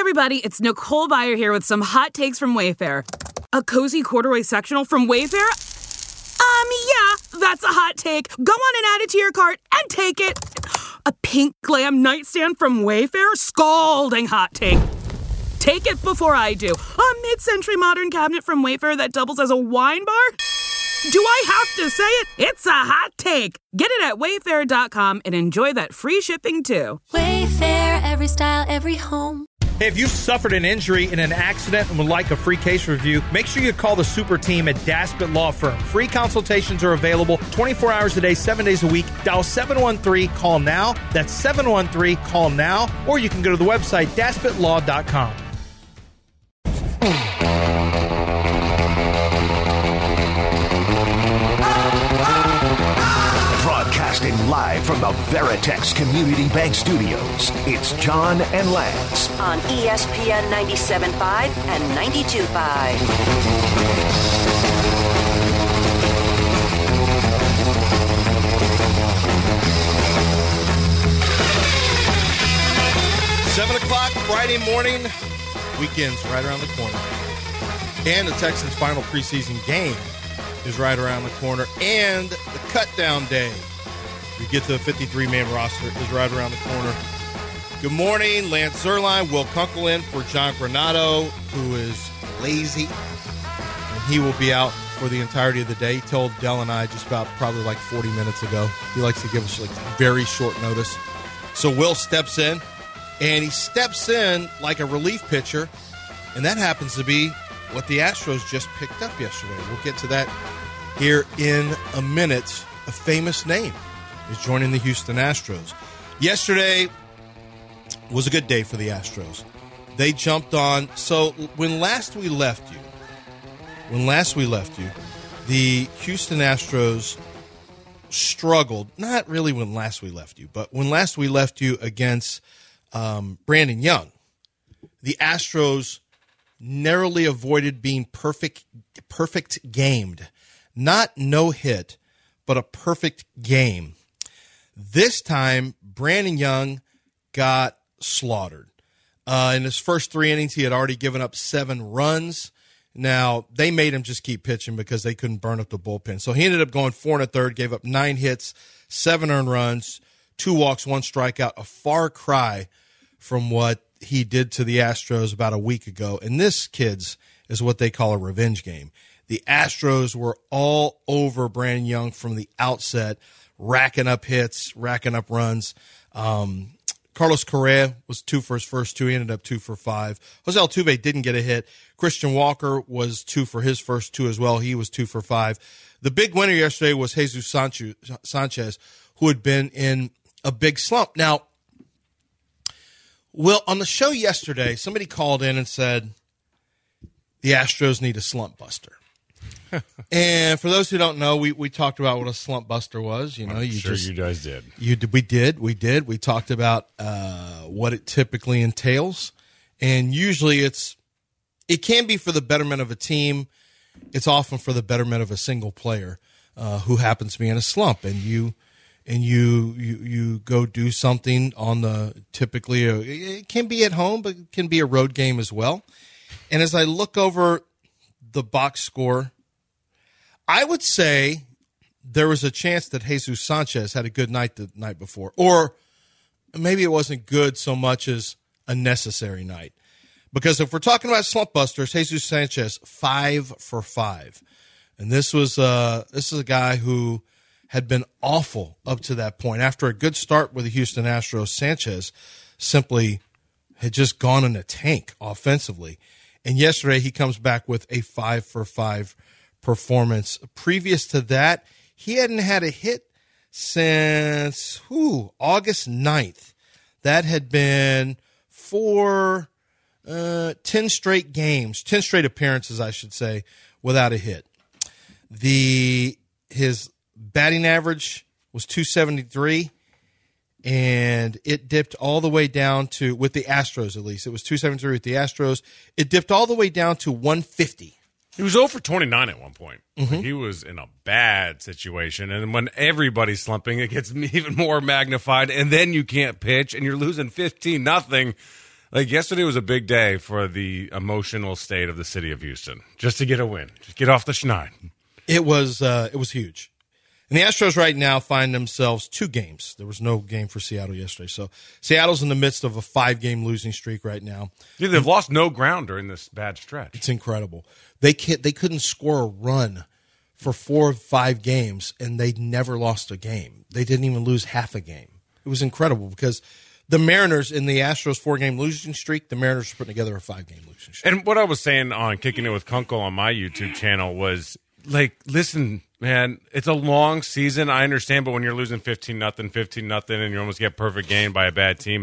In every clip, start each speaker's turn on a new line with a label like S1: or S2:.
S1: everybody, it's Nicole Byer here with some hot takes from Wayfair. A cozy corduroy sectional from Wayfair? Yeah, that's a hot take. Go on and add it to your cart and take it. A pink glam nightstand from Wayfair? Scalding hot take. Take it before I do. A mid-century modern cabinet from Wayfair that doubles as a wine bar? Do I have to say it? It's a hot take. Get it at Wayfair.com and enjoy that free shipping too.
S2: Wayfair, every style, every home.
S3: Hey, if you've suffered an injury in an accident and would like a free case review, make sure you call the super team at Daspit Law Firm. Free consultations are available 24 hours a day, 7 days a week. Dial 713-CALL-NOW. That's 713-CALL-NOW. Or you can go to the website, DaspitLaw.com.
S4: Broadcasting live from the Veritex Community Bank Studios, it's John and Lance
S5: on ESPN 97.5 and 92.5.
S6: 7 o'clock Friday morning. Weekend's right around the corner. And the Texans' final preseason game is right around the corner. And the cut-down day, we get to the 53-man roster, is right around the corner. Good morning, Lance Zierlein, Will Kunkel in for John Granato, who is lazy. And he will be out for the entirety of the day. He told Dell and I just about probably like 40 minutes ago. He likes to give us like very short notice. So Will steps in, and he steps in like a relief pitcher, and that happens to be what the Astros just picked up yesterday. We'll get to that here in a minute. A famous name is joining the Houston Astros. Yesterday was a good day for the Astros. They jumped on. So when last we left you, the Houston Astros struggled. Not really when last we left you, but when last we left you against Brandon Young, the Astros narrowly avoided being perfect gamed. Not no hit, but a perfect game. This time, Brandon Young got slaughtered. In his first 3 innings, he had already given up 7 runs. Now, they made him just keep pitching because they couldn't burn up the bullpen. So he ended up going 4 1/3, gave up 9 hits, 7 earned runs, 2 walks, 1 strikeout, a far cry from what he did to the Astros about a week ago. And this, kids, is what they call a revenge game. The Astros were all over Brandon Young from the outset, racking up hits, racking up runs. Carlos Correa was 2 for his first 2. He ended up 2 for 5. Jose Altuve didn't get a hit. Christian Walker was 2 for his first 2 as well. He was 2 for 5. The big winner yesterday was Jesus Sanchez, who had been in a big slump. Now, Will, on the show yesterday, somebody called in and said the Astros need a slump buster. And for those who don't know, we talked about what a slump buster was. You know,
S7: you guys did.
S6: We did. We talked about what it typically entails, and usually it can be for the betterment of a team. It's often for the betterment of a single player who happens to be in a slump, and you go do something on the typically it can be at home, but it can be a road game as well. And as I look over the box score, I would say there was a chance that Jesus Sanchez had a good night the night before. Or maybe it wasn't good so much as a necessary night. Because if we're talking about slump busters, Jesus Sanchez, 5 for 5. And this is a guy who had been awful up to that point. After a good start with the Houston Astros, Sanchez simply had just gone in a tank offensively. And yesterday he comes back with a 5 for 5 performance. Previous to that, he hadn't had a hit since August 9th. That had been for 10 straight games, 10 straight appearances, I should say, without a hit. His batting average was .273, and it dipped all the way down to, with the Astros at least, it was .273 with the Astros. It dipped all the way down to .150.
S7: He was 0 for 29 at one point.
S6: Mm-hmm.
S7: He was in a bad situation. And when everybody's slumping, it gets even more magnified. And then you can't pitch, and you're losing 15-0. Like, yesterday was a big day for the emotional state of the city of Houston. Just to get a win. Just get off the schneid.
S6: It was huge. And the Astros right now find themselves 2 games. There was no game for Seattle yesterday. So Seattle's in the midst of a 5-game losing streak right now.
S7: Yeah, they've lost no ground during this bad stretch.
S6: It's incredible. They couldn't score a run for 4 or 5 games, and they never lost a game. They didn't even lose half a game. It was incredible because the Mariners in the Astros 4-game losing streak, the Mariners are putting together a 5-game losing streak.
S7: And what I was saying on Kicking It with Kunkel on my YouTube channel was, like, listen, man, it's a long season. I understand, but when you're losing 15-0, and you almost get perfect game by a bad team,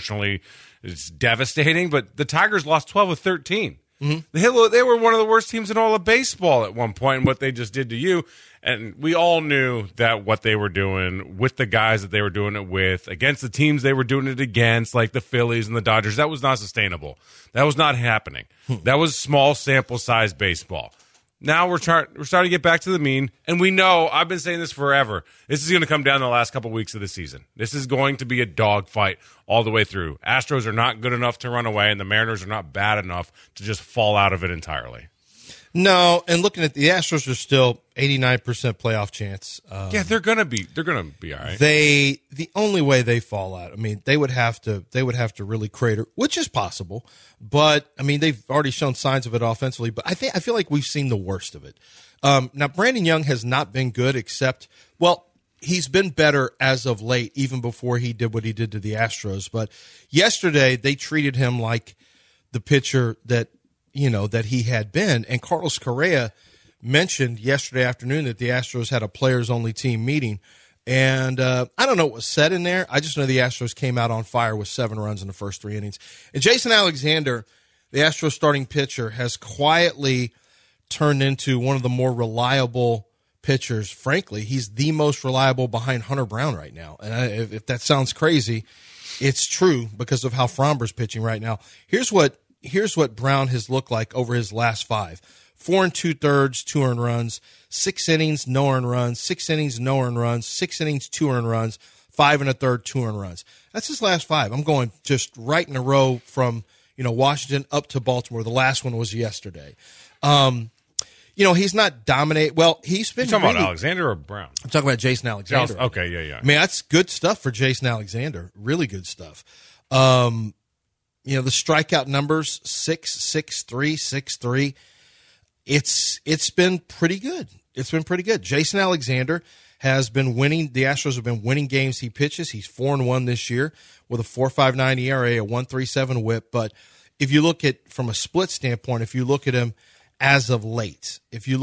S7: it's devastating. But the Tigers lost 12 of 13. Mm-hmm. They were one of the worst teams in all of baseball at one point, and what they just did to you. And we all knew that what they were doing with the guys that they were doing it with, against the teams they were doing it against, like the Phillies and the Dodgers, that was not sustainable. That was not happening. That was small sample size baseball. Now we're starting to get back to the mean, and we know, I've been saying this forever, this is going to come down the last couple weeks of the season. This is going to be a dogfight all the way through. Astros are not good enough to run away, and the Mariners are not bad enough to just fall out of it entirely.
S6: No, and looking at the Astros are still 89% playoff chance.
S7: Yeah, they're gonna be all right.
S6: The only way they fall out, I mean, they would have to really crater, which is possible. But I mean, they've already shown signs of it offensively. But I feel like we've seen the worst of it. Now, Brandon Young has not been good, except, well, he's been better as of late, even before he did what he did to the Astros. But yesterday, they treated him like the pitcher that he had been. And Carlos Correa mentioned yesterday afternoon that the Astros had a players-only team meeting. And I don't know what was said in there. I just know the Astros came out on fire with 7 runs in the first 3 innings. And Jason Alexander, the Astros starting pitcher, has quietly turned into one of the more reliable pitchers. Frankly, he's the most reliable behind Hunter Brown right now. And if that sounds crazy, it's true because of how Framber's pitching right now. Here's what Brown has looked like over his last 5. 4 2/3, 2 earned runs, 6 innings, no earned runs, 6 innings, no earned runs, 6 innings, 2 earned runs, 5 1/3, 2 earned runs. That's his last 5. I'm going just right in a row from, Washington up to Baltimore. The last one was yesterday. He's not dominate. Well, he's been.
S7: You talking about Alexander or Brown?
S6: I'm talking about Jason Alexander.
S7: Okay, yeah.
S6: I mean, that's good stuff for Jason Alexander. Really good stuff. The strikeout numbers, 6.63, 6.3. It's been pretty good. It's been pretty good. Jason Alexander has been winning. The Astros have been winning games he pitches. He's 4-1 this year with a 4.59 ERA, a 1.37 WHIP. But if you look at from a split standpoint, if you look at him as of late,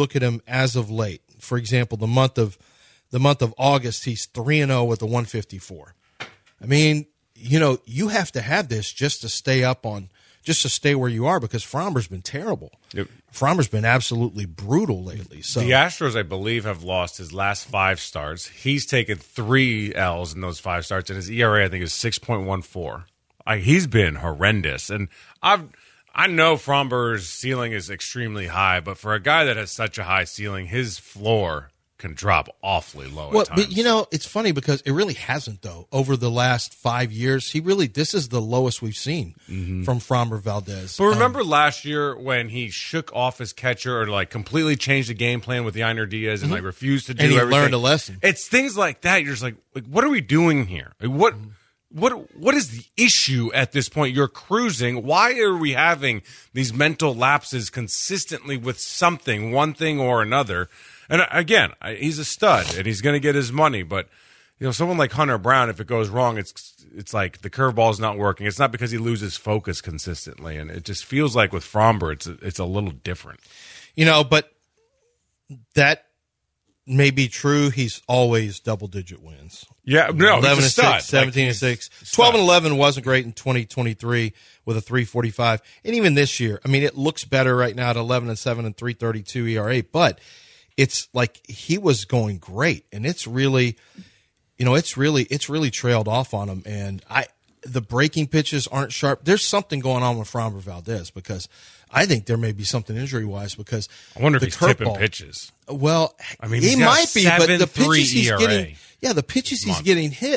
S6: for example, the month of August, he's 3-0 with a 154. I mean, you have to have this just to stay where you are, because Framber's been terrible.
S7: Yep.
S6: Framber's been absolutely brutal lately. So
S7: the Astros, I believe, have lost his last 5 starts. He's taken 3 L's in those 5 starts, and his ERA, I think, is 6.14. He's been horrendous, and I know Framber's ceiling is extremely high, but for a guy that has such a high ceiling, his floor can drop awfully low at times.
S6: But, it's funny because it really hasn't, though. Over the last 5 years, this is the lowest we've seen from Framber Valdez.
S7: But remember last year when he shook off his catcher or, completely changed the game plan with Yainer Diaz and, refused to do everything?
S6: And he learned a lesson.
S7: It's things like that. You're just like what are we doing here? What is the issue at this point? You're cruising. Why are we having these mental lapses consistently with something, one thing or another? And again, he's a stud, and he's going to get his money. But someone like Hunter Brown, if it goes wrong, it's like the curveball is not working. It's not because he loses focus consistently, and it just feels like with Framber, it's a little different.
S6: But that may be true. He's always double-digit wins.
S7: Yeah, no,
S6: 11-6, 17-6, 12-11 wasn't great in 2023 with a 3.45, and even this year, I mean, it looks better right now at 11-7 and 3.32 ERA, but. It's like he was going great, and it's really trailed off on him. And the breaking pitches aren't sharp. There's something going on with Framber Valdez, because I think there may be something injury-wise, because
S7: I wonder if he's tipping pitches.
S6: Well,
S7: I mean,
S6: he might be, but the pitches he's
S7: ERA.
S6: getting, the pitches he's getting hit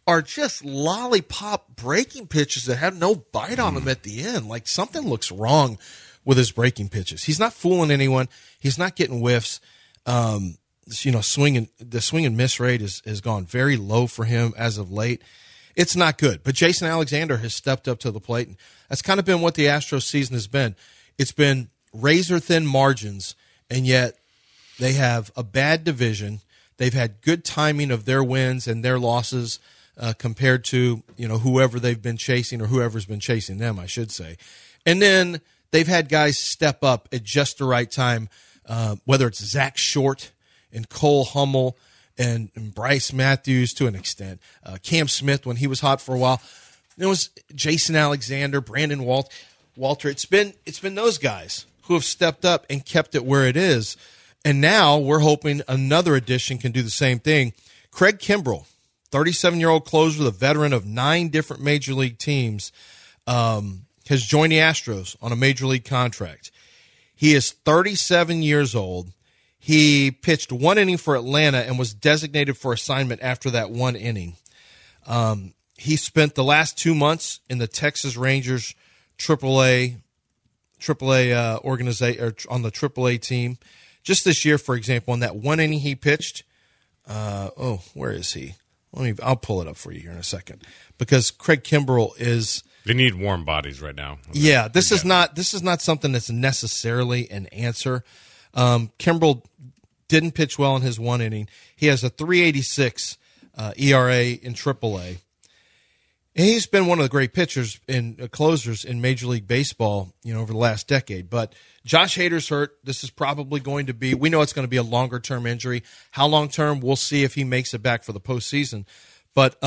S6: are just lollipop breaking pitches that have no bite on them at the end. Like something looks wrong with his breaking pitches. He's not fooling anyone. He's not getting whiffs. The swing and miss rate has gone very low for him as of late. It's not good. But Jason Alexander has stepped up to the plate, and that's kind of been what the Astros season has been. It's been razor-thin margins, and yet they have a bad division. They've had good timing of their wins and their losses compared to whoever they've been chasing or whoever's been chasing them, I should say. And then they've had guys step up at just the right time, whether it's Zach Short and Cole Hummel and Bryce Matthews to an extent, Cam Smith when he was hot for a while. It was Jason Alexander, Brandon Walter. It's been those guys who have stepped up and kept it where it is. And now we're hoping another addition can do the same thing. Craig Kimbrell, 37-year-old closer, the veteran of 9 different major league teams, has joined the Astros on a major league contract. He is 37 years old. He pitched 1 inning for Atlanta and was designated for assignment after that 1 inning. He spent the last 2 months in the Texas Rangers AAA organization, or on the AAA team. Just this year, for example, in that 1 inning he pitched. Where is he? I'll pull it up for you here in a second, because Craig Kimbrell is.
S7: They need warm bodies right now.
S6: Yeah, this is not something that's necessarily an answer. Kimbrell didn't pitch well in his 1 inning. He has a 3.86 ERA in AAA. And he's been one of the great pitchers and closers in Major League Baseball, over the last decade. But Josh Hader's hurt. This is probably going to be, we know it's going to be a longer-term injury. How long-term, we'll see if he makes it back for the postseason. But,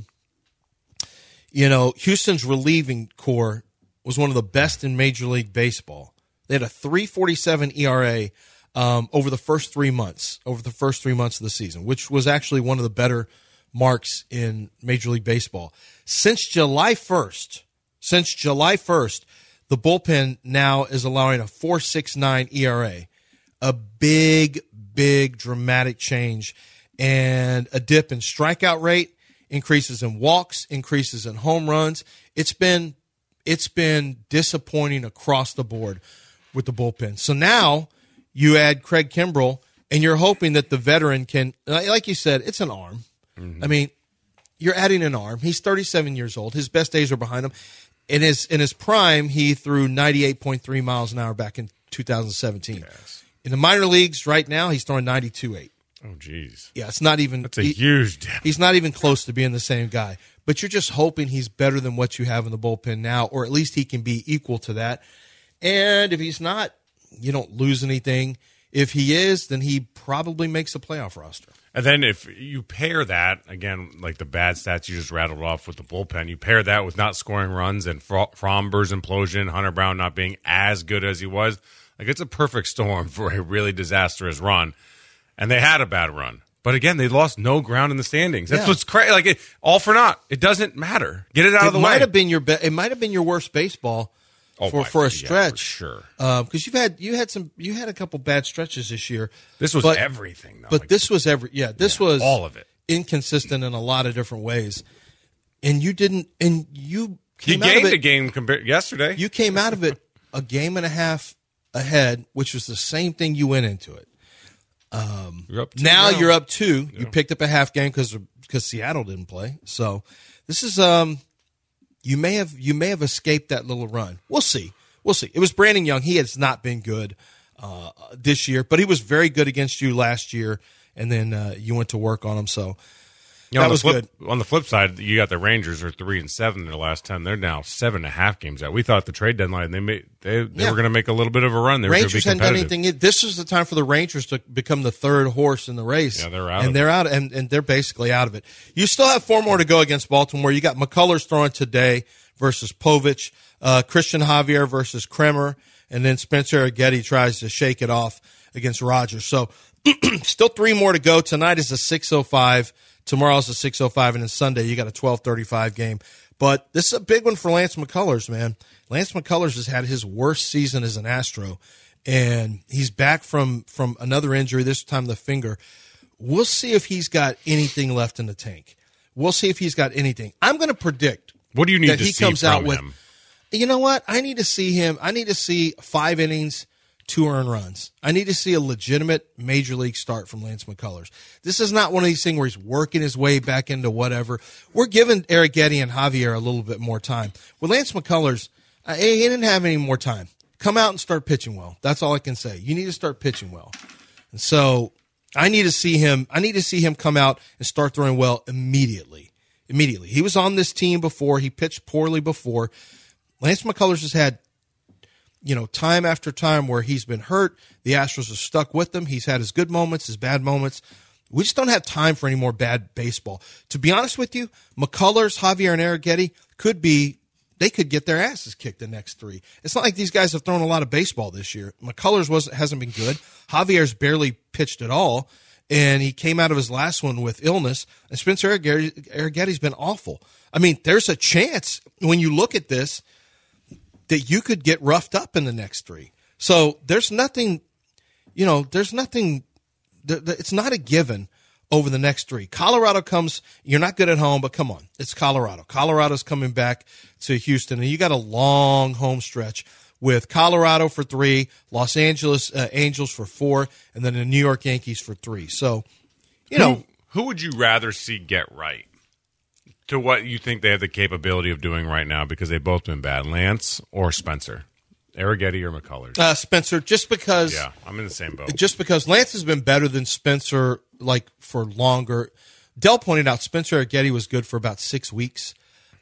S6: Houston's relieving core was one of the best in Major League Baseball. They had a 3.47 ERA over the first 3 months of the season, which was actually one of the better marks in Major League Baseball. Since July 1st, the bullpen now is allowing a 4.69 ERA, a big dramatic change, and a dip in strikeout rate, increases in walks, increases in home runs. It's been disappointing across the board with the bullpen. So now you add Craig Kimbrell, and you're hoping that the veteran can, like you said, it's an arm. Mm-hmm. I mean, you're adding an arm. He's 37 years old. His best days are behind him. In his prime, he threw 98.3 miles an hour back in 2017.
S7: Yes.
S6: In the minor leagues right now, he's throwing 92.8.
S7: Oh, geez.
S6: Yeah, it's not even.
S7: That's a huge dip.
S6: He's not even close to being the same guy. But you're just hoping he's better than what you have in the bullpen now, or at least he can be equal to that. And if he's not, you don't lose anything. If he is, then he probably makes a playoff roster.
S7: And then if you pair that, again, like the bad stats you just rattled off with the bullpen, you pair that with not scoring runs and Fromber's implosion, Hunter Brown not being as good as he was, like it's a perfect storm for a really disastrous run. And they had a bad run. But again, they lost no ground in the standings. That's what's crazy. Like all for naught. It doesn't matter. Get it out of the way.
S6: It might have been your worst baseball for a stretch.
S7: For sure.
S6: Because you had a couple bad stretches this year.
S7: This was everything, though.
S6: But this was was
S7: all of it.
S6: Inconsistent in a lot of different ways. And you gained
S7: a game compared yesterday.
S6: You came out of it a game and a half ahead, which was the same thing you went into it.
S7: You're up 2
S6: now
S7: now.
S6: you're up 2.
S7: Yeah.
S6: You picked up a half game because Seattle didn't play. So this is you may have escaped that little run. We'll see. It was Brandon Young. He has not been good this year, but he was very good against you last year, and then you went to work on him. So that was good.
S7: On the flip side, you got the Rangers are 3-7 in their last 10. They're now 7.5 games out. We thought the trade deadline they were going to make a little bit of a run. They
S6: Rangers
S7: were
S6: hadn't done anything. This was the time for the Rangers to become the third horse in the race.
S7: Yeah, they're out.
S6: And they're out, and they're basically out of it. You still have 4 more to go against Baltimore. You got McCullers throwing today versus Povich, Christian Javier versus Kremer, and then Spencer Aggetti tries to shake it off against Rogers. So still 3 more to go. Tonight is a 6:05. Tomorrow's a 6:05, and then Sunday you got a 12:35 game. But this is a big one for Lance McCullers, man. Lance McCullers has had his worst season as an Astro, and he's back from another injury, this time the finger. We'll see if he's got anything left in the tank. We'll see if he's got anything. I'm going to predict.
S7: What do you need
S6: that
S7: to
S6: he
S7: see
S6: comes
S7: from
S6: out with?
S7: him?
S6: You know what? I need to see him. I need to see 5 innings, 2 earned runs. I need to see a legitimate major league start from Lance McCullers. This is not one of these things where he's working his way back into whatever. We're giving Eric Getty and Javier a little bit more time. With Lance McCullers, he didn't have any more time. Come out and start pitching well. That's all I can say. You need to start pitching well. And so I need to see him. I need to see him come out and start throwing well immediately. Immediately. He was on this team before. He pitched poorly before. Lance McCullers has had, time after time where he's been hurt. The Astros have stuck with him. He's had his good moments, his bad moments. We just don't have time for any more bad baseball. To be honest with you, McCullers, Javier, and Eric Getty could get their asses kicked the next 3. It's not like these guys have thrown a lot of baseball this year. McCullers hasn't been good. Javier's barely pitched at all, and he came out of his last one with illness. And Spencer Eric Getty's been awful. I mean, there's a chance when you look at this that you could get roughed up in the next 3. So there's nothing, it's not a given over the next 3. Colorado comes, you're not good at home, but come on, it's Colorado. Colorado's coming back to Houston, and you got a long home stretch with Colorado for 3, Los Angeles Angels for 4, and then the New York Yankees for 3. So,
S7: Who would you rather see get right to what you think they have the capability of doing right now, because they've both been bad, Lance or Spencer? Eric Getty or McCullers?
S6: Spencer, just because.
S7: Yeah, I'm in the same boat.
S6: Just because Lance has been better than Spencer, for longer. Dell pointed out Spencer Getty was good for about 6 weeks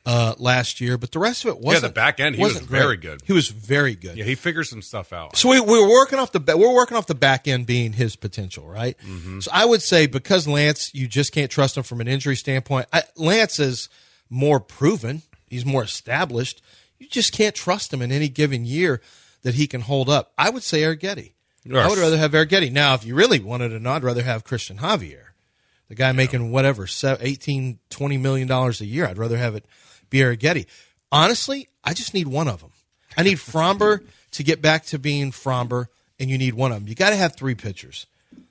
S6: last year, but the rest of it wasn't.
S7: Yeah, the back end, he was very good.
S6: He was very good.
S7: Yeah, he figured some stuff out.
S6: So we're working off the back end being his potential, right? Mm-hmm. So I would say because Lance, you just can't trust him from an injury standpoint. Lance is more proven. He's more established. You just can't trust him in any given year that he can hold up. I would say Eric Getty. Yes. I would rather have Eric Getty. Now, if you really wanted to know, I'd rather have Christian Javier, the guy making whatever, $18, $20 million a year. I'd rather have it be Eric Getty. Honestly, I just need one of them. I need Fromber to get back to being Fromber, and you need one of them. You got to have 3 pitchers.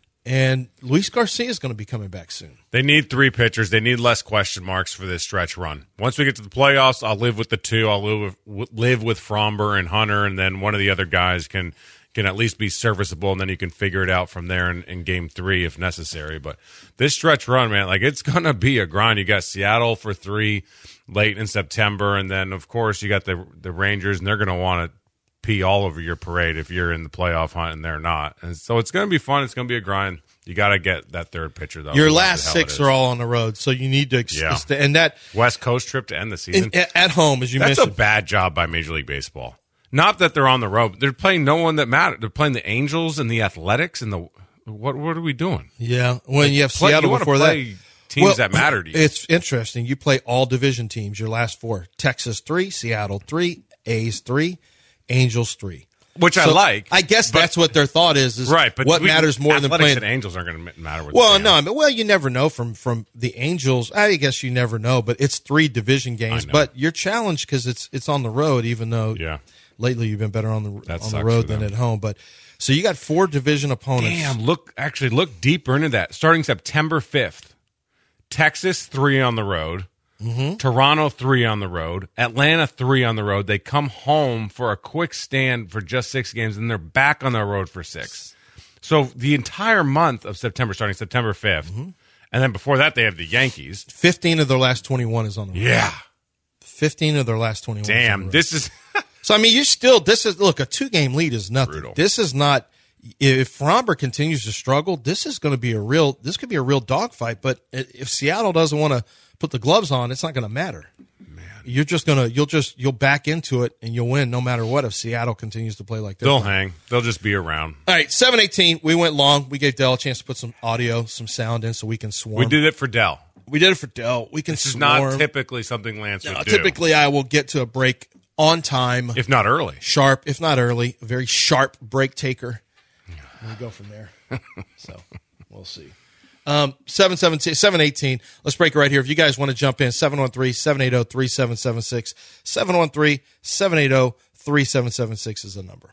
S6: And Luis Garcia is going to be coming back soon.
S7: They need 3 pitchers. They need less question marks for this stretch run. Once we get to the playoffs, I'll live with the 2. I'll live with Fromber and Hunter, and then one of the other guys can at least be serviceable, and then you can figure it out from there in Game 3 if necessary. But this stretch run, man, it's going to be a grind. You got Seattle for 3 late in September, and then, of course, you got the Rangers, and they're going to want to pee all over your parade if you're in the playoff hunt and they're not. And so it's going to be fun. It's going to be a grind. You got to get that 3rd pitcher, though.
S6: Your last 6 are all on the road, so you need to and that
S7: West Coast trip to end the season
S6: at home, as you mentioned.
S7: That's a bad job by Major League Baseball. Not that they're on the road. They're playing no one that matters. They're playing the Angels and the Athletics and the what are we doing?
S6: Yeah, when you have Seattle before that.
S7: Teams that matter to you.
S6: It's interesting. You play all division teams, your last 4. Texas 3, Seattle 3, A's 3, Angels 3.
S7: Which I like.
S6: I guess that's what their thought is
S7: right, but
S6: what matters more than playing.
S7: And Angels aren't going to matter.
S6: Well, you never know from the Angels. I guess you never know, but it's 3 division games. But you're challenged because it's on the road, even though lately you've been better on the road than at home. But so you got 4 division opponents.
S7: Damn, look deeper into that. Starting September 5th, Texas 3 on the road. Mm-hmm. Toronto 3 on the road, Atlanta 3 on the road. They come home for a quick stand for just 6 games, and they're back on the road for 6. So the entire month of September, starting September 5th, and then before that they have the Yankees.
S6: 15 of their last 21 is on the road.
S7: Yeah,
S6: 15 of their last 21.
S7: Damn, this is.
S6: So I mean, a 2-game lead is nothing.
S7: Brutal.
S6: This is not. If Fromber continues to struggle, this is going to be this could be a real dogfight. But if Seattle doesn't want to put the gloves on, it's not going to matter. Man, you'll back into it and you'll win no matter what. If Seattle continues to play like that,
S7: they'll hang. They'll just be around.
S6: All right, 7:18. We went long. We gave Dell a chance to put some audio, some sound in, so we can swarm.
S7: We did it for Dell.
S6: We can.
S7: This is not typically something Lance would do.
S6: Typically, I will get to a break on time,
S7: if not early.
S6: Sharp, if not early. A very sharp break taker. We go from there. So we'll see. 7:18. Let's break it right here. If you guys want to jump in, 713-780-3776. 713-780-3776 is the number.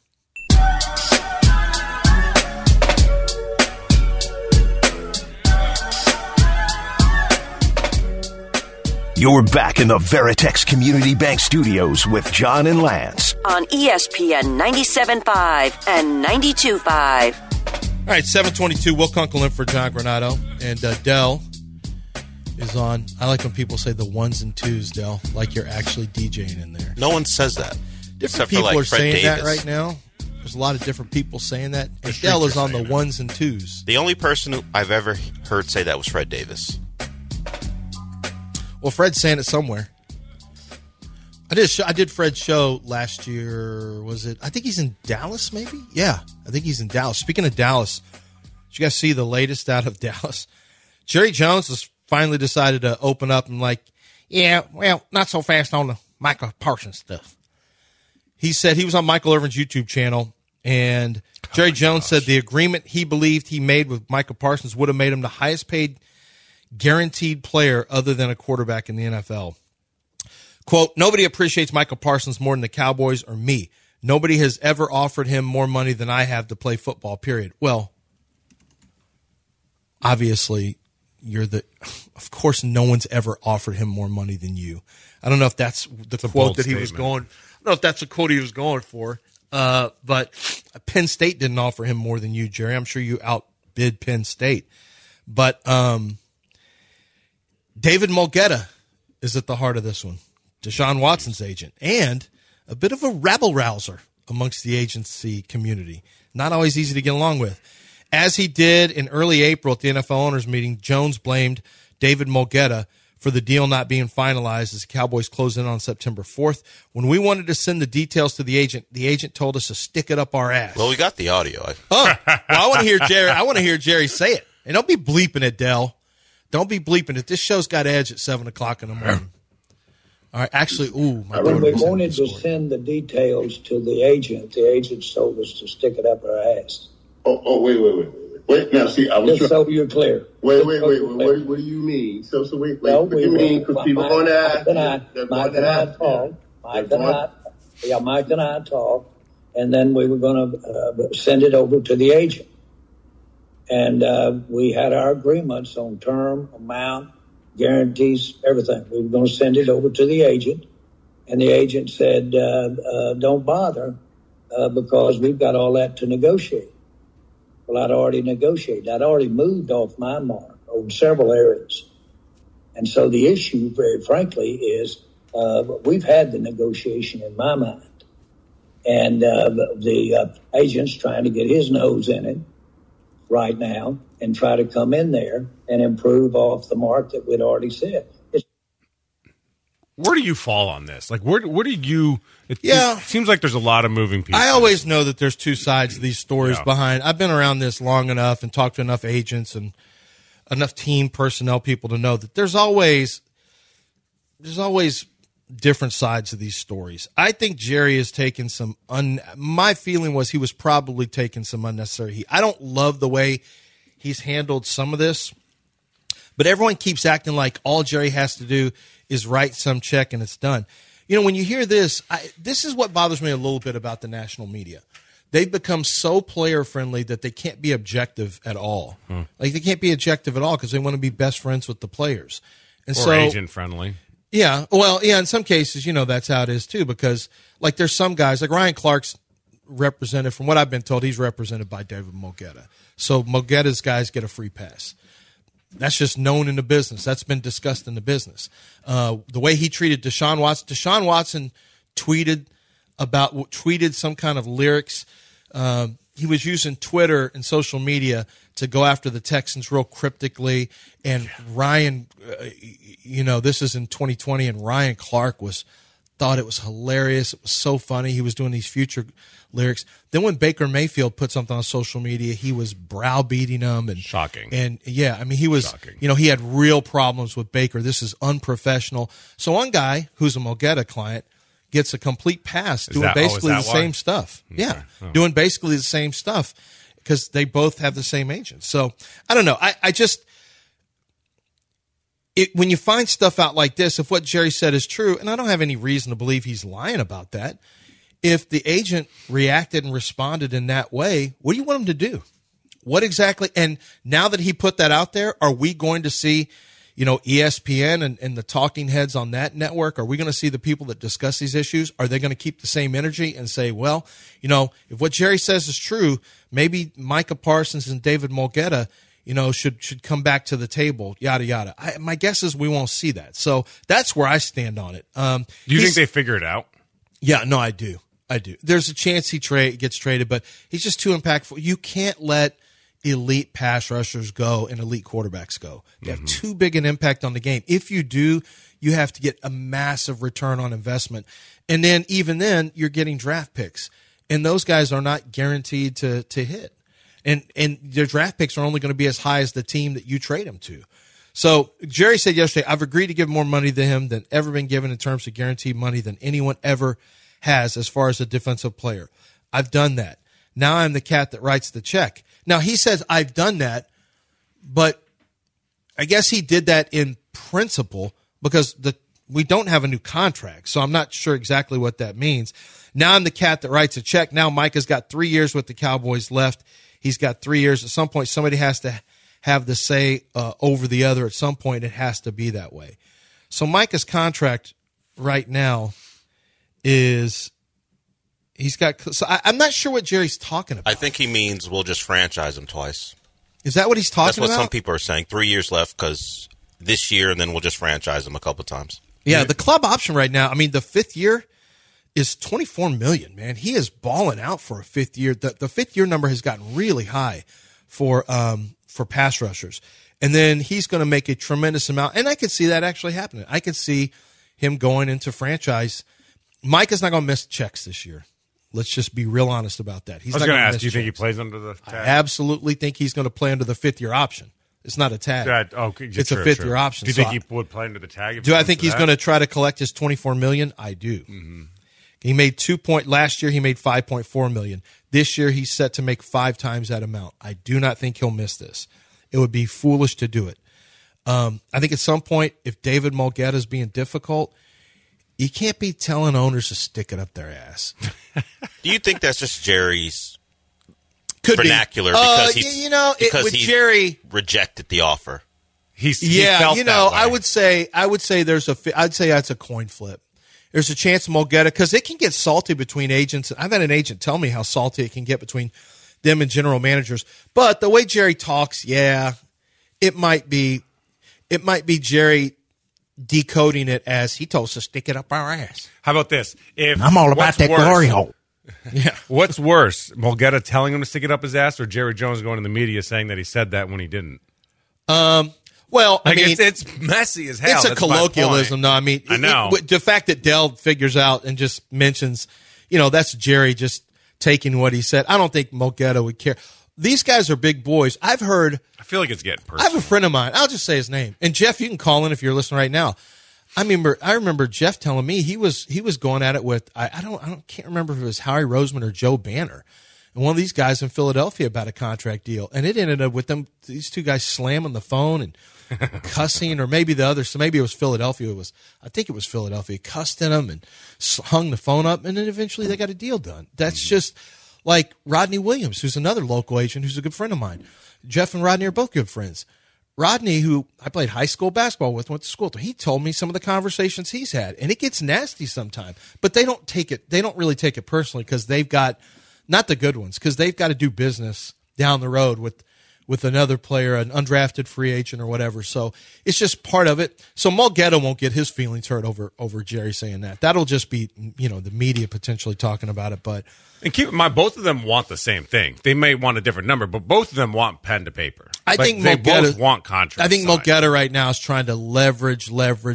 S4: You're back in the Veritex Community Bank Studios with John and Lance.
S5: On ESPN 97.5 and 92.5.
S6: All right, 722, Will Kunkel in for John Granado. And Dell is on. I like when people say the ones and twos, Dell, like you're actually DJing in there.
S8: No one says that.
S6: Different people are saying that right now. There's a lot of different people saying that. And Dell is on the ones and twos.
S8: The only person who I've ever heard say that was Fred Davis.
S6: Well, Fred's saying it somewhere. I did Fred's show last year. Was it? I think he's in Dallas, maybe? Yeah, I think he's in Dallas. Speaking of Dallas, did you guys see the latest out of Dallas? Jerry Jones has finally decided to open up and yeah, well, not so fast on the Michael Parsons stuff. He said he was on Michael Irvin's YouTube channel, and Jerry Jones said the agreement he believed he made with Michael Parsons would have made him the highest paid guaranteed player other than a quarterback in the NFL. Quote, nobody appreciates Michael Parsons more than the Cowboys or me. Nobody has ever offered him more money than I have to play football, period. Well, obviously, of course, no one's ever offered him more money than you. I don't know if that's the quote that he was going. I don't know if that's the quote he was going for. But Penn State didn't offer him more than you, Jerry. I'm sure you outbid Penn State. But David Mulgeta is at the heart of this one. Deshaun Watson's agent, and a bit of a rabble-rouser amongst the agency community. Not always easy to get along with. As he did in early April at the NFL owners meeting, Jones blamed David Mulgeta for the deal not being finalized as the Cowboys closed in on September 4th. When we wanted to send the details to the agent told us to stick it up our ass.
S8: Well, we got the audio.
S6: Well, I want to hear Jerry. I want to hear Jerry say it. And don't be bleeping it, Dell. Don't be bleeping it. This show's got edge at 7 o'clock in the morning. All right. Actually, my daughter
S9: we wanted to send the details to the agent. The agent told us to stick it up our ass.
S10: Wait, now, see, I was
S9: just so you're clear.
S10: Wait. What do you mean? So wait. What do you mean? Because people going to ask. Mike and I talked, and then we were going to send it over to the agent. And we had our agreements on term, amount, guarantees, everything. We were going to send it over to the agent, and the agent said, don't bother because we've got all that to negotiate. Well, I'd already negotiated. I'd already moved off my mark over several areas. And so the issue, very frankly, is we've had the negotiation in my mind. And the agent's trying to get his nose in it right now and try to come in there and improve off the mark that we'd already said.
S7: Where do you fall on this? Like, where do you? It seems like there's a lot of moving pieces.
S6: I always know that there's two sides to these stories behind. I've been around this long enough and talked to enough agents and enough team personnel people to know that there's always different sides of these stories. I think Jerry has taken some. My feeling was he was probably taking some unnecessary heat. I don't love the way he's handled some of this, but everyone keeps acting like all Jerry has to do is write some check and it's done. You know, when you hear this, this is what bothers me a little bit about the national media. They've become so player friendly that they can't be objective at all. Like they can't be objective at all because they want to be best friends with the players. And
S7: or agent friendly.
S6: Yeah. Well, yeah, in some cases, that's how it is too, because like there's some guys like Ryan Clark's represented, from what I've been told, he's represented by David Mulgeta. So Mulgeta's guys get a free pass. That's just known in the business. That's been discussed in the business. The way he treated Deshaun Watson tweeted some kind of lyrics. He was using Twitter and social media to go after the Texans real cryptically. And Ryan, this is in 2020, and Ryan Clark thought it was hilarious. It was so funny. He was doing these future lyrics. Then when Baker Mayfield put something on social media, he was browbeating him and
S7: shocking.
S6: And he was shocking. He had real problems with Baker. This is unprofessional. So one guy who's a Mulgeta client gets a complete pass doing basically the same stuff. Okay. Yeah, doing basically the same stuff because they both have the same agent. So I don't know. When you find stuff out like this, if what Jerry said is true, and I don't have any reason to believe he's lying about that, if the agent reacted and responded in that way, what do you want him to do? What exactly? And now that he put that out there, are we going to see ESPN and the talking heads on that network, are we going to see the people that discuss these issues? Are they going to keep the same energy and say, well, if what Jerry says is true, maybe Micah Parsons and David Mulgeta, should come back to the table, yada, yada. My guess is we won't see that. So that's where I stand on it.
S7: Do you think they figure it out?
S6: Yeah, no, I do. There's a chance he gets traded, but he's just too impactful. You can't let elite pass rushers go and elite quarterbacks go. They have too big an impact on the game. If you do, you have to get a massive return on investment. And then even then, you're getting draft picks. And those guys are not guaranteed to hit. And their draft picks are only going to be as high as the team that you trade them to. So Jerry said yesterday, I've agreed to give more money to him than ever been given in terms of guaranteed money than anyone ever has as far as a defensive player. I've done that. Now I'm the cat that writes the check. Now, he says, I've done that, but I guess he did that in principle because we don't have a new contract, so I'm not sure exactly what that means. Now I'm the cat that writes a check. Now Micah's got 3 years with the Cowboys left. He's got 3 years. At some point, somebody has to have the say over the other. At some point, it has to be that way. So Micah's contract right now is – so I'm not sure what Jerry's talking about.
S8: I think he means we'll just franchise him twice.
S6: Is that what he's talking about?
S8: That's what some people are saying. 3 years left because this year, and then we'll just franchise him a couple times.
S6: Yeah, the club option right now, the 5th year is $24 million, man. He is balling out for a 5th year. The 5th year number has gotten really high for pass rushers. And then he's going to make a tremendous amount. And I could see that actually happening. I could see him going into franchise. Micah's not going to miss checks this year. Let's just be real honest about that.
S7: I was going to ask, do you think he plays under the tag?
S6: I absolutely think he's going to play under the 5th year option. It's not a tag. It's a 5th year option.
S7: Do you think he would play under the tag?
S6: Do I think he's going to try to collect his $24 million? I do. Mm-hmm. He made last year he made $5.4 million. This year he's set to make 5 times that amount. I do not think he'll miss this. It would be foolish to do it. I think at some point, if David Mulgeta is being difficult, you can't be telling owners to stick it up their ass.
S8: Do you think that's just Jerry's
S6: vernacular?
S8: Because
S6: Jerry
S8: rejected the offer.
S6: I would say that's a coin flip. There's a chance Mulgeta, because it can get salty between agents. I've had an agent tell me how salty it can get between them and general managers. But the way Jerry talks, it might be Jerry decoding it as he told us to stick it up our ass.
S7: How about this?
S11: I'm all about that glory hole.
S6: Yeah.
S7: What's worse, Mulgeta telling him to stick it up his ass, or Jerry Jones going to the media saying that he said that when he didn't?
S6: Well,
S7: it's messy as hell.
S6: It's a colloquialism, though.
S7: I know.
S6: The fact that Dell figures out and just mentions, that's Jerry just taking what he said. I don't think Mulgeta would care. These guys are big boys. I
S7: feel like it's getting personal.
S6: I have a friend of mine. I'll just say his name. And Jeff, you can call in if you're listening right now. I remember Jeff telling me he was going at it with I can't remember if it was Howie Roseman or Joe Banner, and one of these guys in Philadelphia about a contract deal, and it ended up with these two guys slamming the phone and cussing, or maybe the other. So maybe it was Philadelphia. I think it was Philadelphia. Cussed at him and hung the phone up, and then eventually they got a deal done. That's just like Rodney Williams, who's another local agent who's a good friend of mine. Jeff and Rodney are both good friends. Rodney, who I played high school basketball with, went to school, he told me some of the conversations he's had, and it gets nasty sometimes. But they don't really take it personally, because they've got, not the good ones, because they've got to do business down the road with another player, an undrafted free agent or whatever. So it's just part of it. So Mulgeta won't get his feelings hurt over Jerry saying that. That'll just be, the media potentially talking about it. But
S7: and keep in mind, both of them want the same thing. They may want a different number, but both of them want pen to paper.
S6: I think
S7: they both want contracts.
S6: I think Mulgeta right now is trying to leverage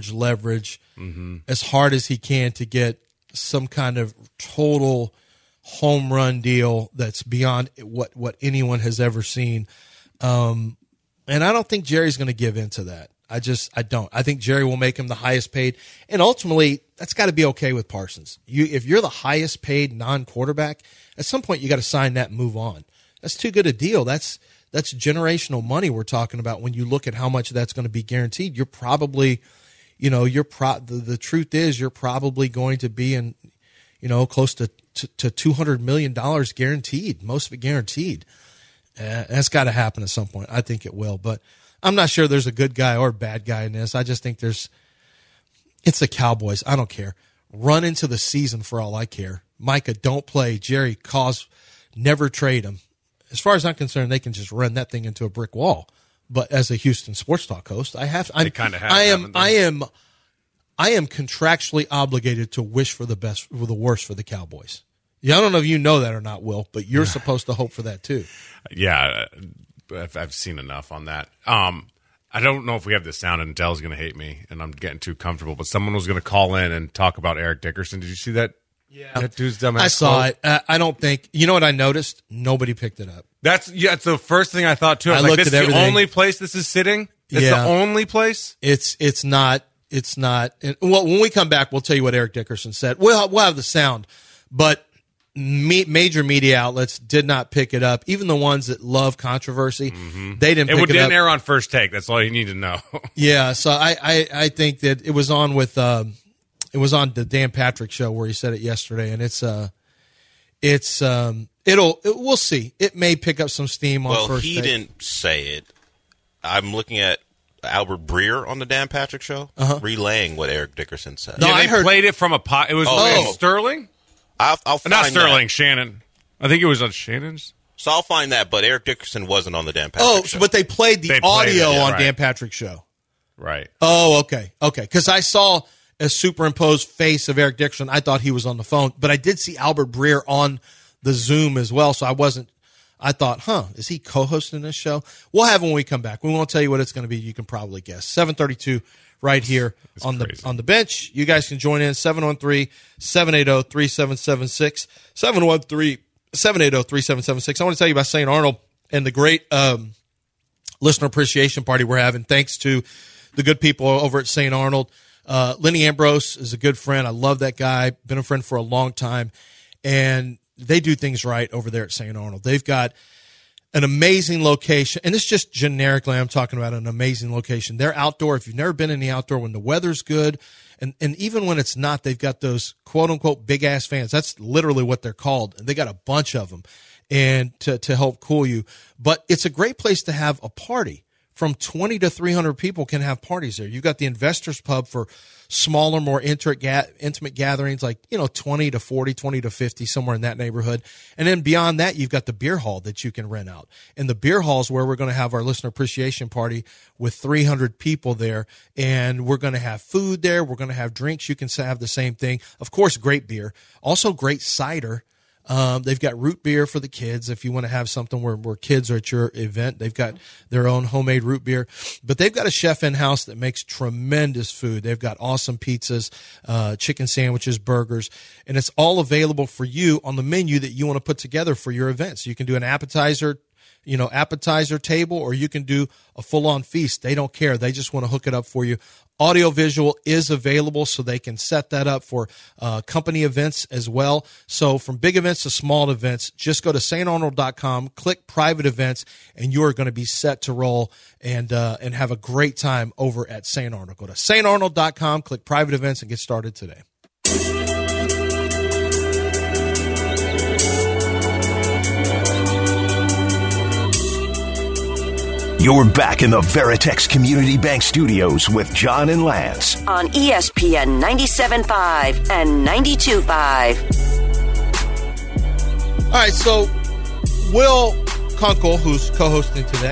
S6: as hard as he can to get some kind of total home run deal that's beyond what anyone has ever seen. And I don't think Jerry's going to give in to that. I don't. I think Jerry will make him the highest paid, and ultimately that's got to be okay with Parsons. If you're the highest paid non-quarterback, at some point you got to sign that and move on. That's too good a deal. That's generational money we're talking about. When you look at how much that's going to be guaranteed, you're probably, the truth is you're probably going to be in, close to $200 million guaranteed, most of it guaranteed. That's got to happen at some point. I think it will. But I'm not sure there's a good guy or bad guy in this. I just think it's the Cowboys. I don't care. Run into the season for all I care. Micah, don't play. Jerry, never trade him. As far as I'm concerned, they can just run that thing into a brick wall. But as a Houston Sports Talk host, I am contractually obligated to wish for the best, for the worst for the Cowboys. Yeah, I don't know if you know that or not, Will, but you're supposed to hope for that too.
S7: Yeah, I've seen enough on that. I don't know if we have the sound, and Dell's going to hate me, and I'm getting too comfortable. But someone was going to call in and talk about Eric Dickerson. Did you see that?
S6: Yeah,
S7: that dude's dumbass.
S6: I saw it. I don't think. You know what I noticed? Nobody picked it up.
S7: It's the first thing I thought too.
S6: I looked
S7: this
S6: at everything.
S7: The only place this is sitting. It's the only place.
S6: It's not. Well, when we come back, we'll tell you what Eric Dickerson said. We'll have the sound, but major media outlets did not pick it up. Even the ones that love controversy, they didn't pick it up.
S7: It didn't air on First Take. That's all you need to know.
S6: Yeah, so I think that it was on with it was on the Dan Patrick show where he said it yesterday, and we'll see. It may pick up some steam on First Take.
S8: Well, he didn't say it. I'm looking at Albert Breer on the Dan Patrick show relaying what Eric Dickerson said.
S7: No, they played it from a pot. It was Sterling.
S8: I'll find
S7: not Sterling.
S8: that.
S7: Shannon. I think it was on Shannon's.
S8: So I'll find that, but Eric Dickerson wasn't on the Dan Patrick show.
S6: But they played the audio on Dan Patrick's show.
S7: Right.
S6: Oh, okay. Because I saw a superimposed face of Eric Dickerson. I thought he was on the phone, but I did see Albert Breer on the Zoom as well, so I thought, is he co-hosting this show? We'll have when we come back. We won't tell you what it's going to be. You can probably guess. 7:32 right here on the bench. You guys can join in 713-780-3776. 713-780-3776. I want to tell you about St. Arnold and the great listener appreciation party we're having. Thanks to the good people over at St. Arnold. Lenny Ambrose is a good friend. I love that guy. Been a friend for a long time. And they do things right over there at St. Arnold. They've got an amazing location, and it's just generically I'm talking about an amazing location. They're outdoor. If you've never been in the outdoor, when the weather's good, and even when it's not, they've got those quote-unquote big-ass fans. That's literally what they're called, and they got a bunch of them and to help cool you. But it's a great place to have a party. From 20 to 300 people can have parties there. You've got the Investors Pub for smaller, more intimate gatherings, like 20 to 40, 20 to 50, somewhere in that neighborhood. And then beyond that, you've got the beer hall that you can rent out. And the beer hall is where we're going to have our listener appreciation party with 300 people there. And we're going to have food there. We're going to have drinks. You can have the same thing. Of course, great beer. Also great cider. They've got root beer for the kids. If you want to have something where kids are at your event, they've got their own homemade root beer. But they've got a chef in-house that makes tremendous food. They've got awesome pizzas, chicken sandwiches, burgers, and it's all available for you on the menu that you want to put together for your event. So you can do an appetizer table, or you can do a full-on feast. They don't care. They just want to hook it up for you. Audio-visual is available, so they can set that up for company events as well. So from big events to small events, just go to starnold.com, click private events, and you are going to be set to roll and have a great time over at St. Arnold. Go to starnold.com, click private events, and get started today.
S4: You're back in the Veritex Community Bank Studios with John and Lance
S5: on ESPN 97.5 and 92.5.
S6: All right, so Will Kunkel, who's co-hosting today,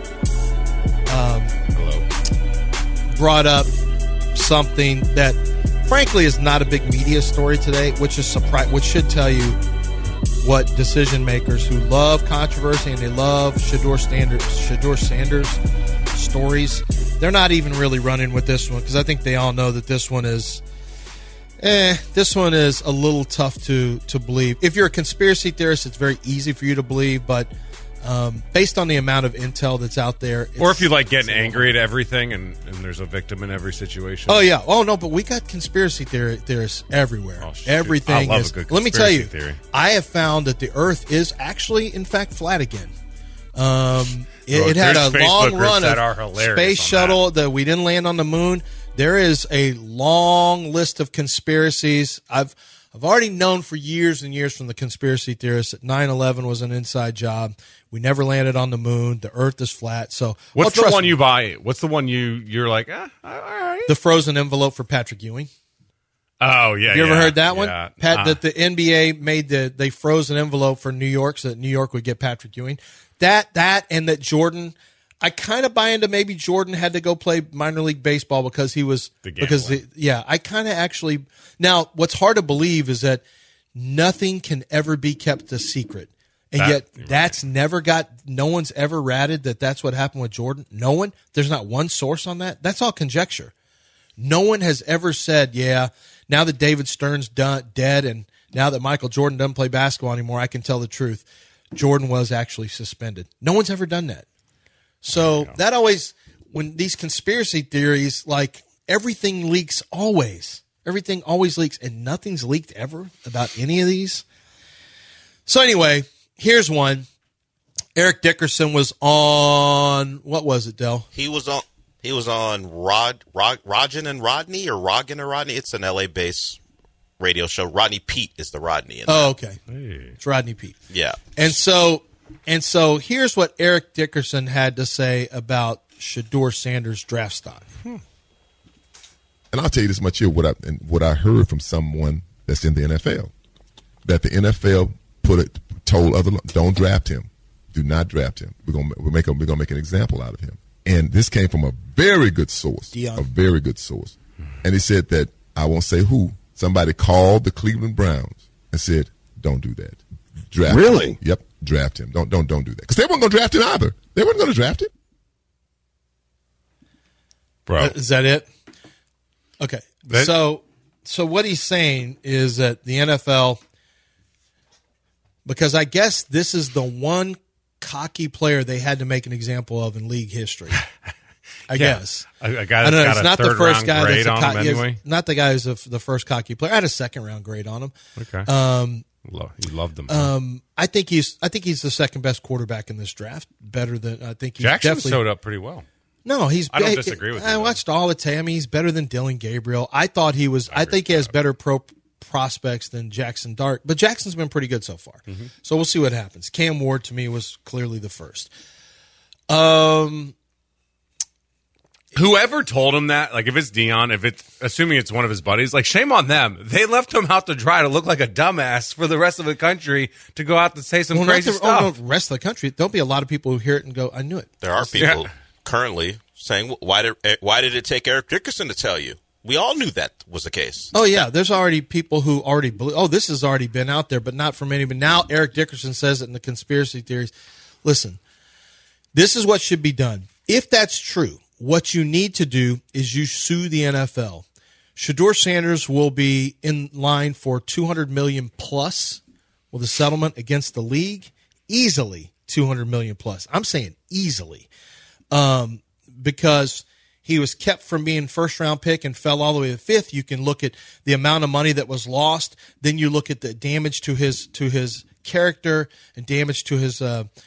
S6: brought up something that, frankly, is not a big media story today, which should tell you what decision makers who love controversy and they love Shedeur Sanders stories, they're not even really running with this one, because I think they all know that this one is a little tough to believe. If you're a conspiracy theorist, it's very easy for you to believe, but based on the amount of intel that's out there.
S7: Or if you like getting angry at everything and there's a victim in every situation.
S6: Oh, yeah. Oh, no, but we got conspiracy theorists everywhere. Oh, everything
S7: I love
S6: is.
S7: A good
S6: let me tell you,
S7: theory.
S6: I have found that the Earth is actually, in fact, flat again. It had a long run of space shuttle that we didn't land on the moon. There is a long list of conspiracies. I've I've already known for years and years from the conspiracy theorists that 9/11 was an inside job. We never landed on the moon. The Earth is flat. So
S7: what's the one you buy? What's the one you're like? All right.
S6: The frozen envelope for Patrick Ewing.
S7: Oh yeah.
S6: You ever heard that one?
S7: Yeah.
S6: That the NBA made they froze an envelope for New York so that New York would get Patrick Ewing. That and that Jordan. I kind of buy into maybe Jordan had to go play minor league baseball because he was I kind of actually now what's hard to believe is that nothing can ever be kept a secret. And yet that's never no one's ever ratted that that's what happened with Jordan. No one. There's not one source on that. That's all conjecture. No one has ever said, yeah, now that David Stern's dead and now that Michael Jordan doesn't play basketball anymore, I can tell the truth. Jordan was actually suspended. No one's ever done that. So that always, when these conspiracy theories, like everything leaks always. Everything always leaks and nothing's leaked ever about any of these. So anyway, here's one. Eric Dickerson was on, what was it, Del?
S8: He was on Rogan and Rodney or Rogan and Rodney. It's an LA-based radio show. Rodney Pete is the Rodney.
S6: Okay. Hey. It's Rodney Pete.
S8: Yeah.
S6: And so here's what Eric Dickerson had to say about Shedeur Sanders' draft stock.
S12: And I'll tell you this much here, what I heard from someone that's in the NFL, that the NFL told other, don't draft him. Do not draft him. We're gonna make an example out of him. And this came from a very good source.
S6: Dion.
S12: A very good source. And he said that, I won't say who, somebody called the Cleveland Browns and said, don't do that. Draft
S13: really?
S12: him. Yep, draft him. Don't do that. Because they weren't going to draft him either. They weren't going to draft him.
S7: Bro.
S6: Is that it? Okay. So what he's saying is that the NFL, because I guess this is the one cocky player they had to make an example of in league history. I guess.
S7: A guy that's got
S6: not
S7: a
S6: the first
S7: third-round
S6: guy
S7: grade
S6: that's
S7: on him anyway?
S6: Not the guy who's the first cocky player. I had a second-round grade on him.
S7: Okay. You loved him.
S6: I think he's the second best quarterback in this draft. Better than I think he's
S7: Jackson
S6: definitely
S7: showed up pretty well.
S6: No,
S7: I don't disagree with you.
S6: I watched all the tape. I mean, he's better than Dylan Gabriel. I thought he was. I think he has better prospects than Jackson Dart, but Jackson's been pretty good so far. Mm-hmm. So we'll see what happens. Cam Ward to me was clearly the first.
S7: Whoever told him that, like if it's Dion, assuming it's one of his buddies, like shame on them. They left him out to dry to look like a dumbass for the rest of the country to go out and say some crazy stuff.
S6: No, the rest of the country, there'll be a lot of people who hear it and go, I knew it.
S8: There are people currently saying, why did it take Eric Dickerson to tell you? We all knew that was the case.
S6: Oh, yeah. There's already people who already believe, this has already been out there, but not from anybody. Now Eric Dickerson says it in the conspiracy theories. Listen, this is what should be done. If that's true, what you need to do is you sue the NFL. Shedeur Sanders will be in line for $200 million plus with a settlement against the league. Easily $200 million plus. I'm saying easily. Because he was kept from being first-round pick and fell all the way to fifth. You can look at the amount of money that was lost. Then you look at the damage to his character and damage to his,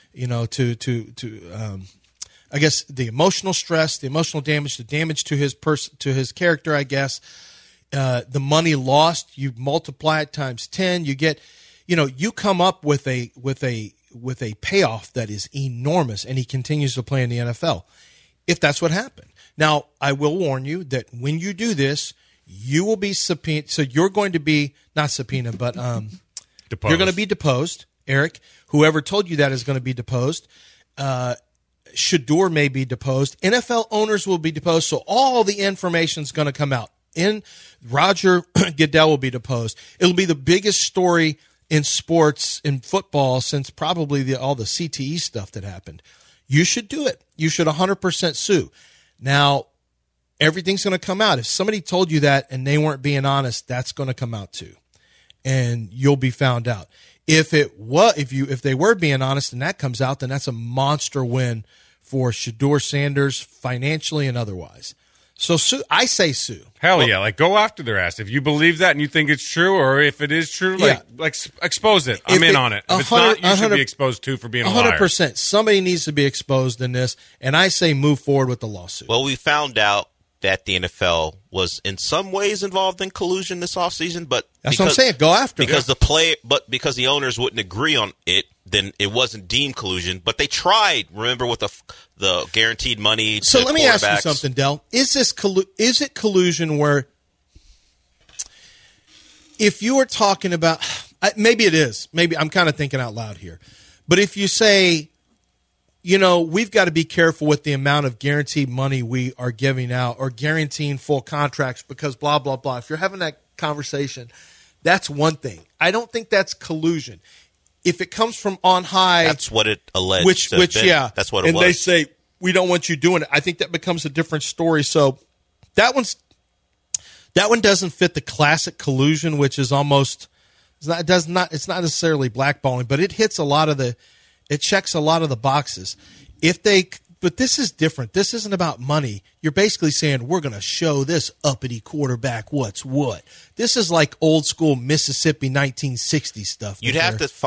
S6: I guess the emotional stress, the emotional damage, the damage to his to his character. I guess the money lost. You multiply it times 10. You get, you come up with a payoff that is enormous, and he continues to play in the NFL. If that's what happened. Now, I will warn you that when you do this, you will be subpoenaed. So you're going to be, not subpoenaed, but you're going to be deposed, Eric. Whoever told you that is going to be deposed. Shedeur may be deposed. NFL owners will be deposed. So all the information is going to come out. Roger Goodell will be deposed. It'll be the biggest story in sports, in football, since probably all the CTE stuff that happened. You should do it. You should 100% sue. Now, everything's going to come out. If somebody told you that and they weren't being honest, that's going to come out too, and you'll be found out. If they were being honest and that comes out, then that's a monster win for Shedeur Sanders financially and otherwise. So sue. I say sue.
S7: Hell yeah! Like go after their ass if you believe that and you think it's true, or if it is true, like expose it. I'm in on it. If it's not, you should be exposed too for being a liar.
S6: 100%. Somebody needs to be exposed in this, and I say move forward with the lawsuit.
S8: Well, we found out that the NFL was in some ways involved in collusion this offseason, but
S6: that's what I'm saying. Go after
S8: because because the owners wouldn't agree on it, then it wasn't deemed collusion. But they tried. Remember with the guaranteed money.
S6: So let me ask you something, Del. Is it collusion where if you were talking about maybe it is. Maybe I'm kind of thinking out loud here, but if you say, we've got to be careful with the amount of guaranteed money we are giving out or guaranteeing full contracts because blah, blah, blah. If you're having that conversation, that's one thing. I don't think that's collusion. If it comes from on high.
S8: That's what it alleged.
S6: Which yeah.
S8: That's what it was.
S6: And they say, we don't want you doing it. I think that becomes a different story. So that one doesn't fit the classic collusion, which is almost, it's not necessarily blackballing, but it hits it checks a lot of the boxes. But this is different. This isn't about money. You're basically saying we're going to show this uppity quarterback what's what. This is like old school Mississippi 1960 stuff.
S8: You'd have to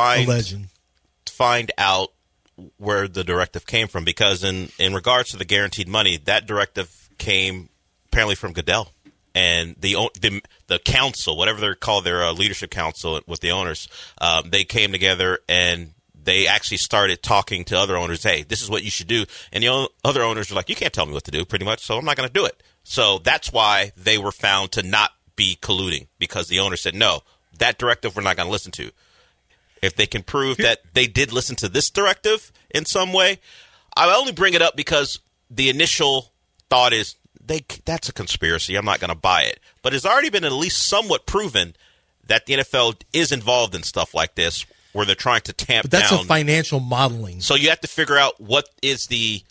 S8: find out where the directive came from because in regards to the guaranteed money, that directive came apparently from Goodell and the council, whatever they're called, their leadership council with the owners. They came together and they actually started talking to other owners, hey, this is what you should do. And the other owners were like, you can't tell me what to do, pretty much, so I'm not going to do it. So that's why they were found to not be colluding, because the owner said, no, that directive we're not going to listen to. If they can prove that they did listen to this directive in some way, I only bring it up because the initial thought is, that's a conspiracy, I'm not going to buy it. But it's already been at least somewhat proven that the NFL is involved in stuff like this, where they're trying to tamp down.
S6: But that's a financial modeling.
S8: So you have to figure out what is the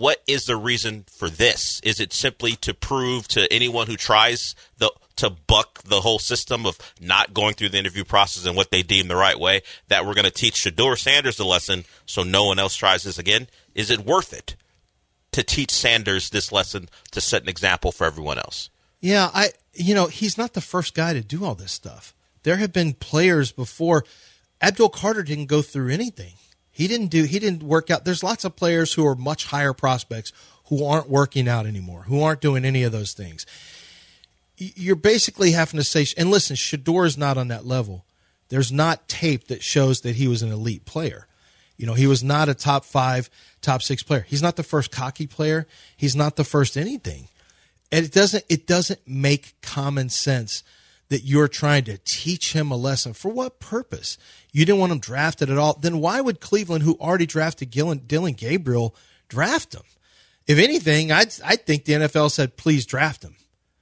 S8: reason for this. Is it simply to prove to anyone who tries to buck the whole system of not going through the interview process and what they deem the right way, that we're going to teach Shedeur Sanders the lesson so no one else tries this again? Is it worth it to teach Sanders this lesson to set an example for everyone else?
S6: Yeah, he's not the first guy to do all this stuff. There have been players before. Abdul Carter didn't go through anything. He didn't work out. There's lots of players who are much higher prospects who aren't working out anymore, who aren't doing any of those things. You're basically having to say, and listen, Shedeur is not on that level. There's not tape that shows that he was an elite player. He was not a top 5, top 6 player. He's not the first cocky player. He's not the first anything. And it doesn't make common sense that you're trying to teach him a lesson. For what purpose? You didn't want him drafted at all. Then why would Cleveland, who already drafted Dillon Gabriel, draft him? If anything, I think the NFL said, please draft him.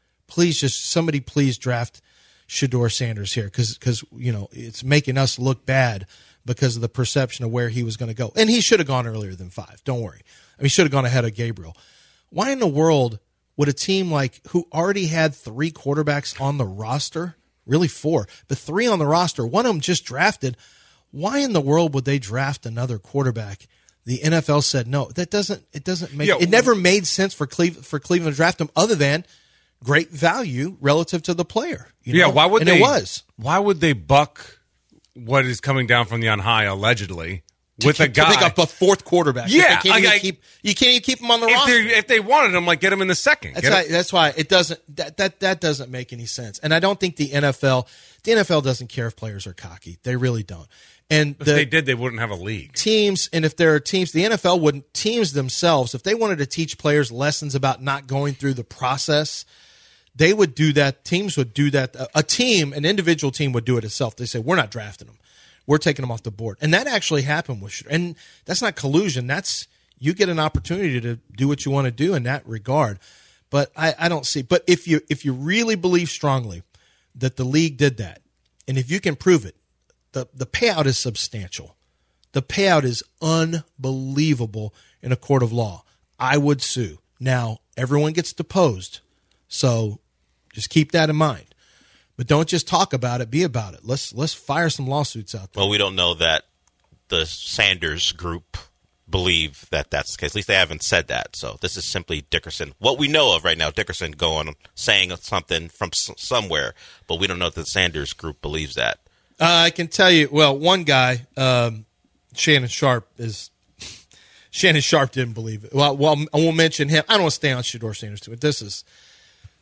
S6: Somebody please draft Shedeur Sanders here because it's making us look bad because of the perception of where he was going to go. And he should have gone earlier than 5. Don't worry. He should have gone ahead of Gabriel. Why in the world would a team who already had 3 quarterbacks on the roster, really 4, but 3 on the roster, one of them just drafted, why in the world would they draft another quarterback? The NFL said no. It doesn't make it never made sense for Cleveland to draft him other than great value relative to the player.
S7: Why would they?
S6: It was.
S7: Why would they buck what is coming down from the on high allegedly? With a guy,
S6: to pick up a 4th quarterback.
S7: Yeah,
S6: you can't even keep him on the roster.
S7: If they wanted him, get him in the second.
S6: That's why it doesn't. That doesn't make any sense. And I don't think the NFL doesn't care if players are cocky. They really don't. And
S7: if they did, they wouldn't have a league.
S6: Teams, and if there are teams, the NFL wouldn't. Teams themselves, if they wanted to teach players lessons about not going through the process, they would do that. Teams would do that. An individual team would do it itself. They say, we're not drafting them. We're taking them off the board. And that actually happened and that's not collusion. That's, you get an opportunity to do what you want to do in that regard. But I don't see, but if you really believe strongly that the league did that, and if you can prove it, the payout is substantial. The payout is unbelievable in a court of law. I would sue. Now, everyone gets deposed. So just keep that in mind. But don't just talk about it, be about it. Let's fire some lawsuits out there.
S8: Well, we don't know that the Sanders group believe that that's the case. At least they haven't said that. So this is simply Dickerson. What we know of right now, Dickerson saying something from somewhere, but we don't know that the Sanders group believes that.
S6: I can tell you, one guy, Shannon Sharp didn't believe it. Well, I won't mention him. I don't want to stay on Shedeur Sanders too, but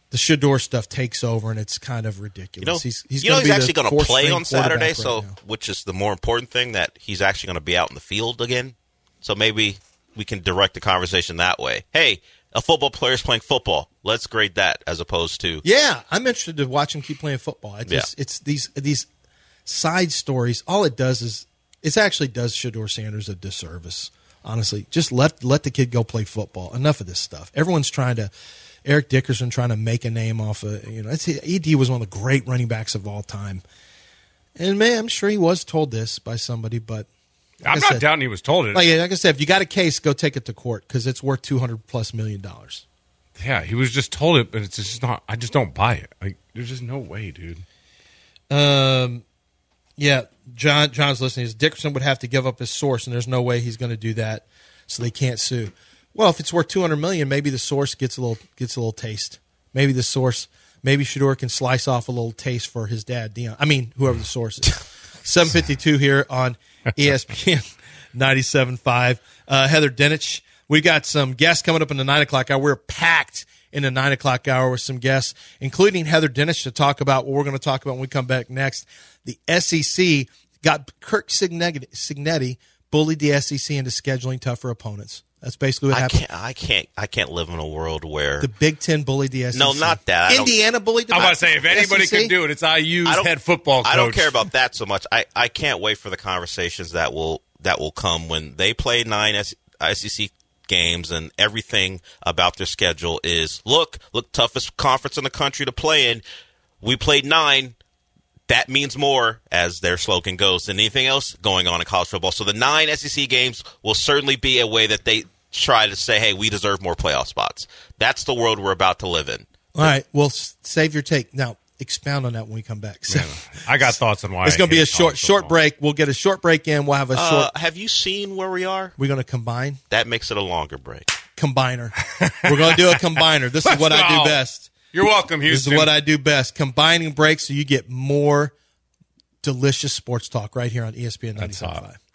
S6: the Shedeur stuff takes over, and it's kind of ridiculous. He's
S8: actually going to play on Saturday,
S6: right
S8: so
S6: now.
S8: which is the more important thing, that he's actually going to be out in the field again. So maybe we can direct the conversation that way. Hey, a football player's playing football. Let's grade that as opposed to
S6: I'm interested to watch him keep playing football. It's these side stories. All it does is it actually does Shedeur Sanders a disservice. Honestly, just let the kid go play football. Enough of this stuff. Everyone's trying to. Eric Dickerson trying to make a name off of, ED was one of the great running backs of all time. And, man, I'm sure he was told this by somebody, but.
S7: I'm not doubting he was told it.
S6: Like I said, if you got a case, go take it to court because it's worth $200+ million.
S7: Yeah, he was just told it, but it's just not. I just don't buy it. Like, there's just no way, dude.
S6: Yeah, John's listening. Dickerson would have to give up his source, and there's no way he's going to do that, so they can't sue. Well, if it's worth $200 million, maybe the source gets a little taste. Maybe Shedeur can slice off a little taste for his dad, Dion. I mean, whoever the source is. 7:52 here on ESPN 97.5. Heather Dinich. We got some guests coming up in the 9 o'clock hour. We're packed in the 9 o'clock hour with some guests, including Heather Dinich, to talk about what we're going to talk about when we come back next. The SEC got Kirk Cignetti bullied the SEC into scheduling tougher opponents. That's basically what happened.
S8: I can't live in a world where
S6: the Big Ten bullied the SEC.
S8: No, not that.
S6: Indiana bullied the SEC.
S7: I'm about to say, if anybody can do it, it's IU's head football coach.
S8: I don't care about that so much. I can't wait for the conversations that will come when they play 9 SEC games and everything about their schedule is look, toughest conference in the country to play in. We played 9. That means more, as their slogan goes, than anything else going on in college football. So the 9 SEC games will certainly be a way that they try to say, hey, we deserve more playoff spots. That's the world we're about to live in.
S6: All right. Well, save your take. Now, expound on that when we come back. So,
S7: I got thoughts on why.
S6: It's going to be a short break. We'll get a short break in. We'll have a short.
S8: Have you seen where we are?
S6: We're going to combine.
S8: That makes it a longer break.
S6: Combiner. We're going to do a combiner. This is what I do best.
S7: You're welcome, Houston.
S6: This is what I do best. Combining breaks so you get more delicious sports talk right here on ESPN 95.5.